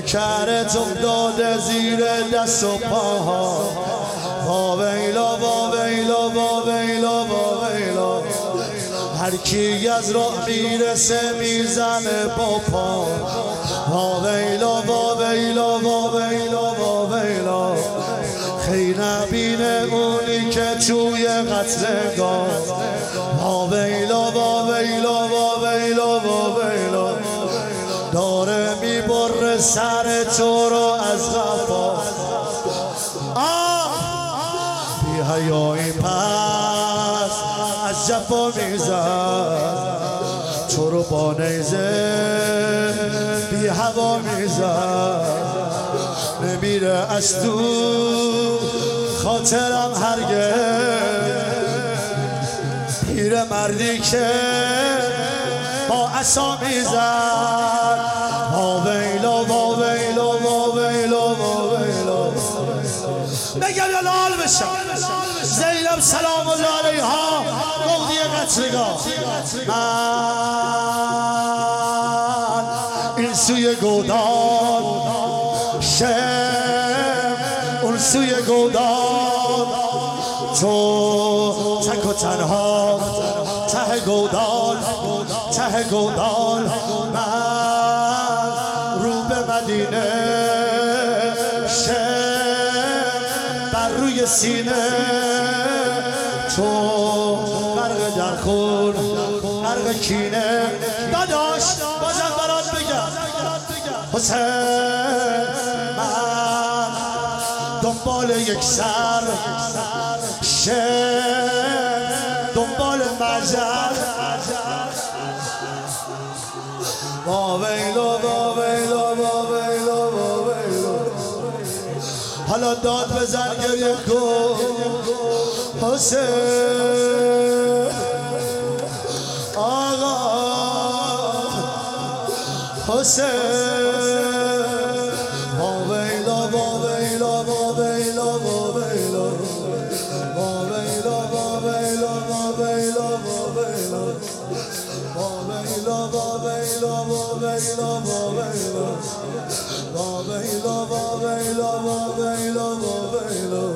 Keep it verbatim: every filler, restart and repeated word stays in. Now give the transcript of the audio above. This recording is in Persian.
پیکرت افتاده زیر دست و پاها. وا ویلا وا ویلا وا ویلا وا ویلا، هر کی از راه میرسه میزنه با پا. وا ویلا وا ویلا وا ویلا وا ویلا، خیر نبینه اونی که توی قتلگاه. وا ویلا وا ویلا وا ویلا وا ویلا، داره میبره سر تو رو از قفا. بی حیایی پس از جفا میزد، تو رو با نیزه بی هوا میزد. نمیره از تو خاطرم هرگز، پیر مردی که با عصا میزد. وا ویلا وا ویلا وا ویلا وا ویلا، بگم یا لال بشم. زینب سلام الله علیها گفتی قتلگاه. من این سوی گودان شم، اون سوی گودان، تو تک و تنها ته گودان ته گودان. من رو به مدینه شم، بر روی سینه تو غرق در خون غرق کینه. داداش بازم برات بگم حسین، من دنبال یک سر شم، دنبال مجر. وا ویلا وا ویلا وا ویلا وا ویلا، حالا داد بزن گریه کن حسین. آقا حسین، وا ویلا وا ویلا وا ویلا وا ویلا، وا ویلا وا ویلا وا ویلا وا ویلا، وا ویلا وا ویلا وا ویلا وا ویلا، وا ویلا وا ویلا وا ویلا وا ویلا.